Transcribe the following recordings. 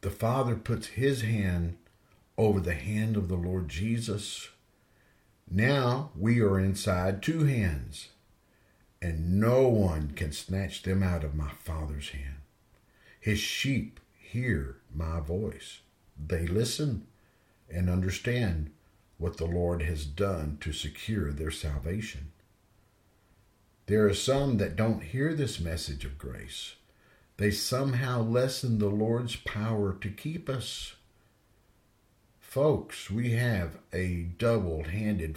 the Father puts his hand over the hand of the Lord Jesus. Now we are inside two hands, and no one can snatch them out of my Father's hand. His sheep hear my voice. They listen and understand what the Lord has done to secure their salvation. There are some that don't hear this message of grace. They somehow lessen the Lord's power to keep us. Folks, we have a double-handed...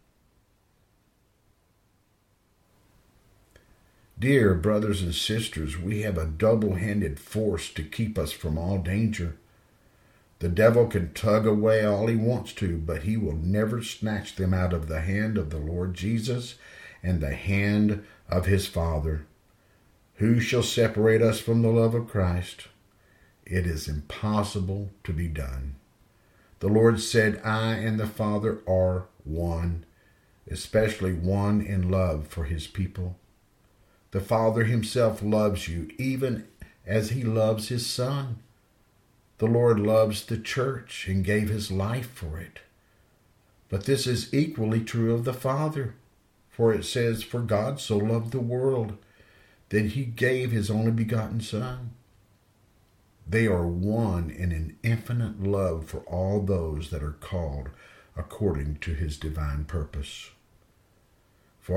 Dear brothers and sisters, we have a double-handed force to keep us from all danger. The devil can tug away all he wants to, but he will never snatch them out of the hand of the Lord Jesus and the hand of his Father. Who shall separate us from the love of Christ? It is impossible to be done. The Lord said, I and the Father are one, especially one in love for his people. The Father himself loves you, even as he loves his Son. The Lord loves the church and gave his life for it. But this is equally true of the Father, for it says, for God so loved the world that he gave his only begotten Son. They are one in an infinite love for all those that are called according to his divine purpose. For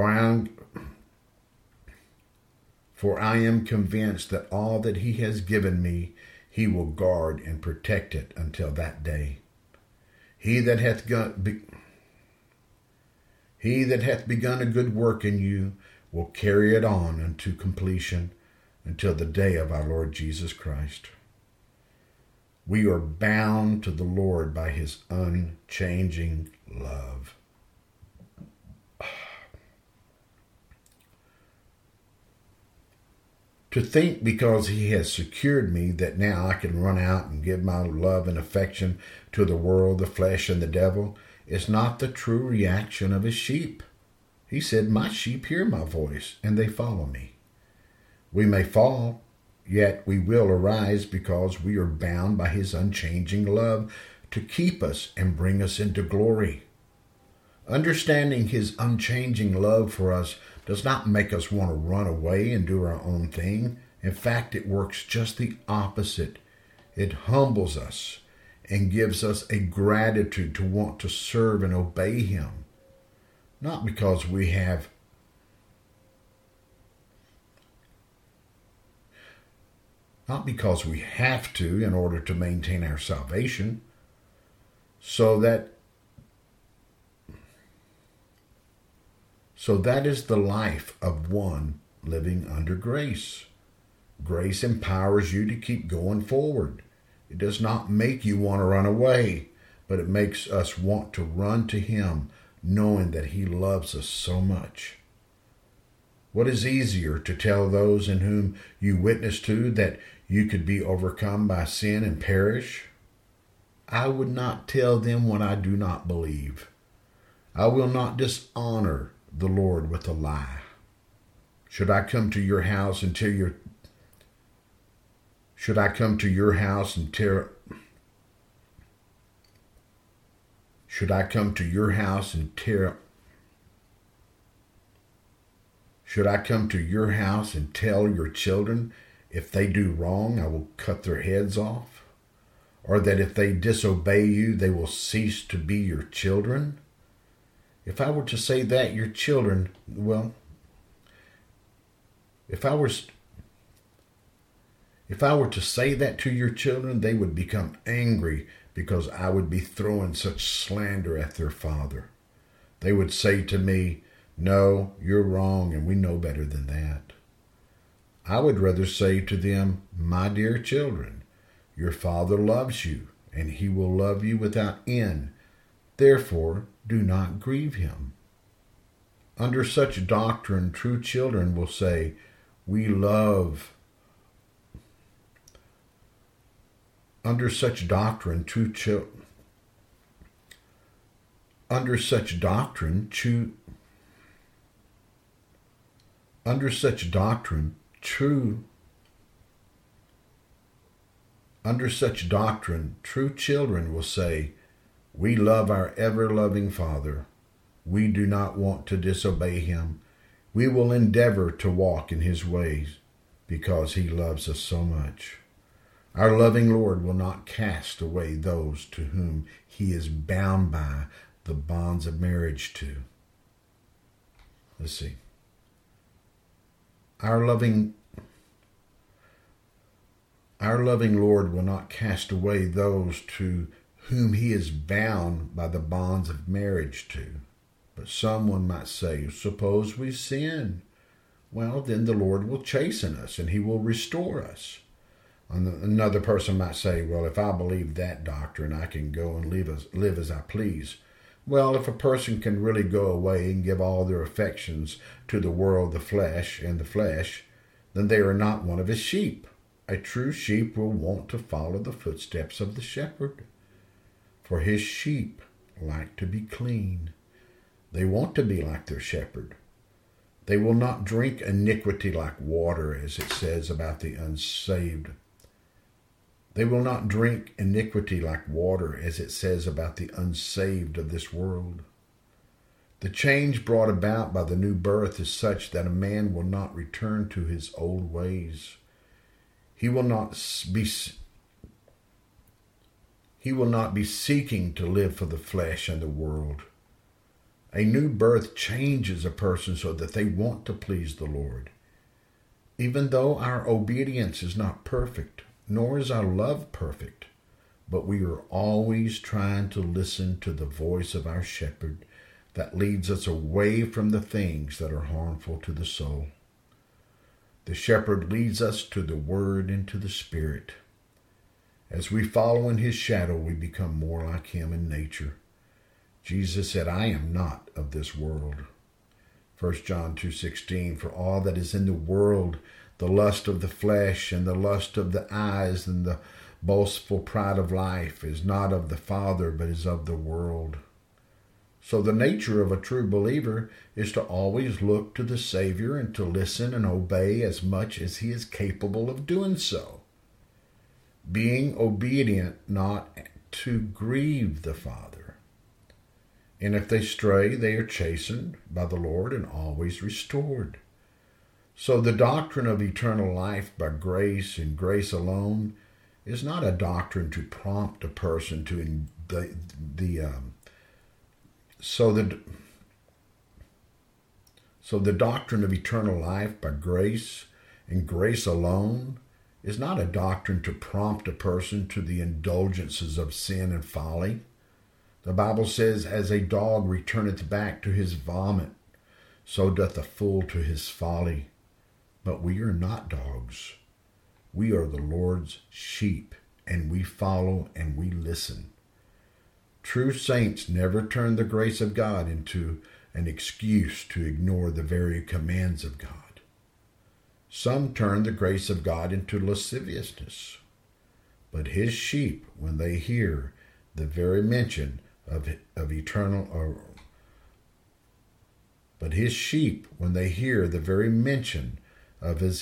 I am convinced that all that he has given me, he will guard and protect it until that day. He that hath begun a good work in you will carry it on unto completion until the day of our Lord Jesus Christ. We are bound to the Lord by his unchanging love. To think because he has secured me that now I can run out and give my love and affection to the world, the flesh, and the devil is not the true reaction of his sheep. He said, my sheep hear my voice, and they follow me. We may fall, yet we will arise because we are bound by his unchanging love to keep us and bring us into glory. Understanding his unchanging love for us does not make us want to run away and do our own thing. In fact, it works just the opposite. It humbles us and gives us a gratitude to want to serve and obey him. Not because we have to in order to maintain our salvation, so that is the life of one living under grace. Grace empowers you to keep going forward. It does not make you want to run away, but it makes us want to run to him, knowing that he loves us so much. What is easier, to tell those in whom you witness to that you could be overcome by sin and perish? I would not tell them what I do not believe. I will not dishonor the Lord with a lie. Should I come to your house and tear your Should I come to your house and tear Should I come to your house and tear Should I come to your house and tell your children if they do wrong, I will cut their heads off? Or that if they disobey you, they will cease to be your children? If I were to say that, your children, well, if I were to say that to your children, they would become angry because I would be throwing such slander at their father. They would say to me, no, you're wrong, and we know better than that. I would rather say to them, my dear children, your Father loves you, and he will love you without end. Therefore, do not grieve him. Under such doctrine, true children will say, we love. Under such doctrine, true children Under such doctrine, true children will say, "We love our ever-loving Father. We do not want to disobey him. We will endeavor to walk in his ways because he loves us so much." Our loving Lord will not cast away those to whom he is bound by the bonds of marriage to. Let's see. Our loving Lord will not cast away those to whom he is bound by the bonds of marriage to. But someone might say, suppose we sin. Well, then the Lord will chasten us and he will restore us. Another person might say, well, if I believe that doctrine, I can go and live as I please. Well, if a person can really go away and give all their affections to the world, the flesh, then they are not one of his sheep. A true sheep will want to follow the footsteps of the shepherd. For his sheep like to be clean. They want to be like their shepherd. They will not drink iniquity like water, as it says about the unsaved. They will not drink iniquity like water, as it says about the unsaved of this world. The change brought about by the new birth is such that a man will not return to his old ways. He will not be seeking to live for the flesh and the world. A new birth changes a person so that they want to please the Lord. Even though our obedience is not perfect, nor is our love perfect, but we are always trying to listen to the voice of our shepherd that leads us away from the things that are harmful to the soul. The shepherd leads us to the word and to the spirit. As we follow in his shadow, we become more like him in nature. Jesus said, "I am not of this world." 1 John 2:16, "For all that is in the world, the lust of the flesh and the lust of the eyes and the boastful pride of life is not of the Father, but is of the world." So the nature of a true believer is to always look to the Savior and to listen and obey as much as he is capable of doing so. Being obedient not to grieve the Father. And if they stray, they are chastened by the Lord and always restored. So the doctrine of eternal life by grace and grace alone is not a doctrine to prompt a person to So the doctrine of eternal life by grace and grace alone is not a doctrine to prompt a person to the indulgences of sin and folly. The Bible says, "As a dog returneth back to his vomit, so doth a fool to his folly." But we are not dogs. We are the Lord's sheep, and we follow and we listen. True saints never turn the grace of God into an excuse to ignore the very commands of God. Some turn the grace of God into lasciviousness. But his sheep, when they hear the very mention of eternal, but his sheep, when they hear the very mention of his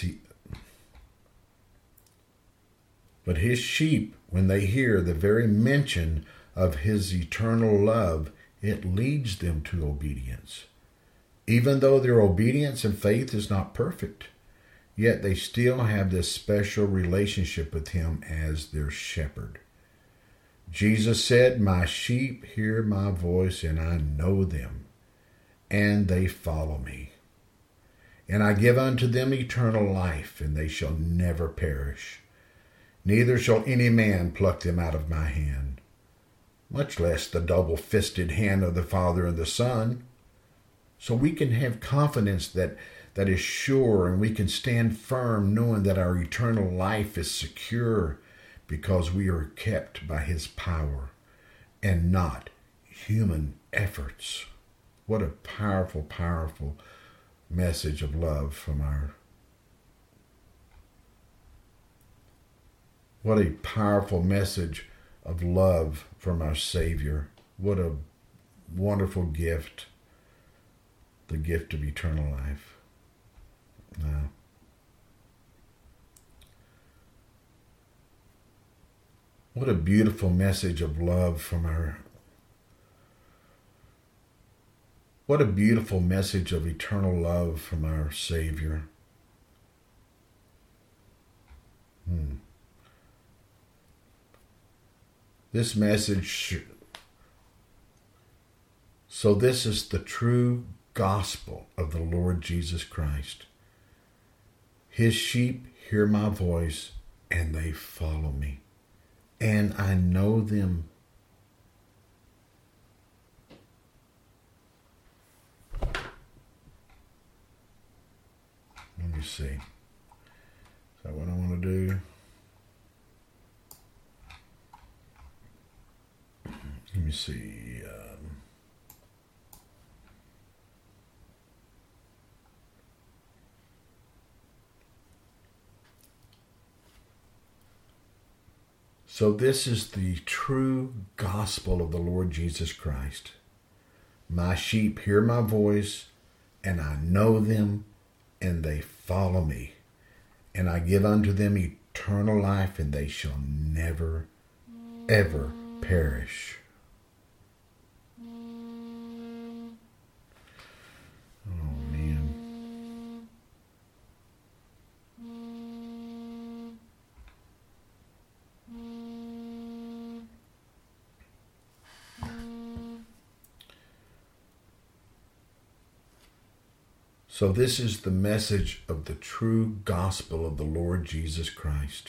eternal love, it leads them to obedience. Even though their obedience and faith is not perfect, yet they still have this special relationship with him as their shepherd. Jesus said, "My sheep hear my voice, and I know them, and they follow me. And I give unto them eternal life, and they shall never perish. Neither shall any man pluck them out of my hand," much less the double-fisted hand of the Father and the Son. So we can have confidence that is sure, and we can stand firm knowing that our eternal life is secure because we are kept by his power and not human efforts. What a powerful, powerful message of love from What a powerful message of love from our Savior. What a wonderful gift, the gift of eternal life. Now, What a beautiful message of love from our... What a beautiful message of eternal love from our Savior. This message... So this is the true gospel of the Lord Jesus Christ. His sheep hear my voice, and they follow me. And I know them. Let me see. Is that what I want to do? Let me see. So this is the true gospel of the Lord Jesus Christ. My sheep hear my voice, and I know them, and they follow me. And I give unto them eternal life, and they shall never, ever perish. Oh, man. So this is the message of the true gospel of the Lord Jesus Christ.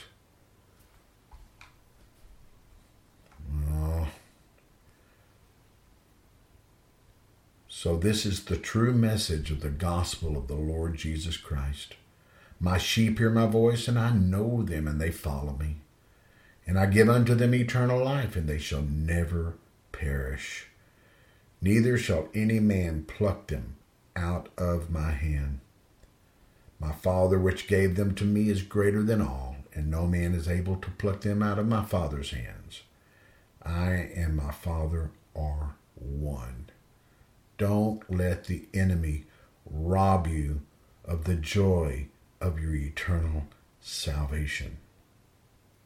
So this is the true message of the gospel of the Lord Jesus Christ. My sheep hear my voice, and I know them, and they follow me. And I give unto them eternal life, and they shall never perish. Neither shall any man pluck them out of my hand. My Father which gave them to me is greater than all, and no man is able to pluck them out of my Father's hands. I and my Father are one. Don't let the enemy rob you of the joy of your eternal salvation.